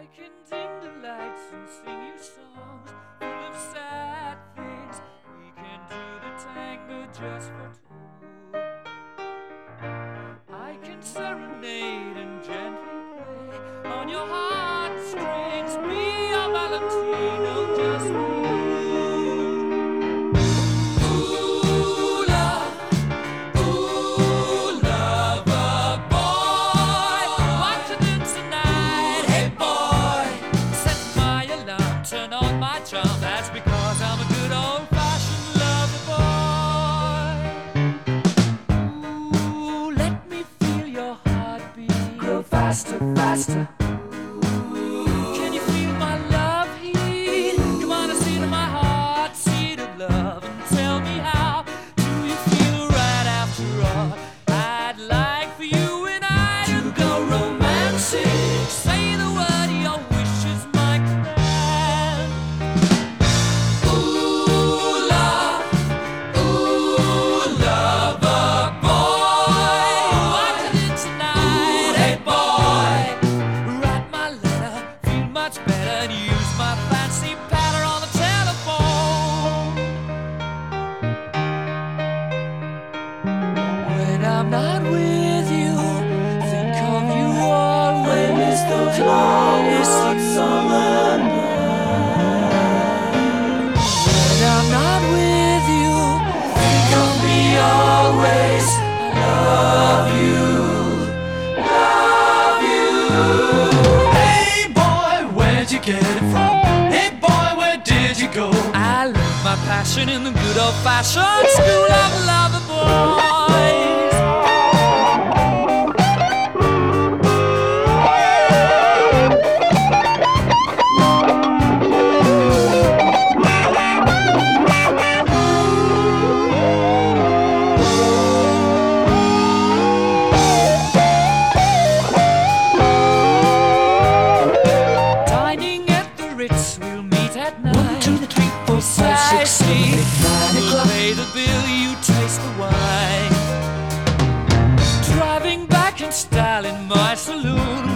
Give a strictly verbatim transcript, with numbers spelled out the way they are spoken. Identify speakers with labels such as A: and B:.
A: I can dim the lights and sing you songs full of sad things. We can do the tango just for two. I can serenade and gently play on your heartstrings. Be your Valentino just for you. Ooh, love, ooh, lover boy, what to do tonight? Hey boy, set my alarm, turn on my charm. That's because I'm a good old-fashioned lover boy. Ooh, let me feel your heartbeat grow faster, faster. Can you feel my love heat? Come on and see to my heart, seat of love, and tell me how do you feel right after all? I'd like for you and I to go romantic. Say the word, your wish is my command. Ooh, love, ooh, lover boy, what to do tonight? Hey boy, write my letter, feel much better, and use my fancy patter on the telephone. When I'm not with you, think of you always. Those long summer nights. When I'm not with you, think of me always. Love you, love you.
B: Hey boy, where'd you get it from? Hey boy, where did you go?
A: I learned my passion in the good old-fashioned school of lover boys. Dining at the Ritz, we'll meet at night.
B: One, two, three, four, five, six, seven, eight, nine
A: We'll
B: o'clock.
A: pay the bill, you taste the wine. Driving back in style in my saloon,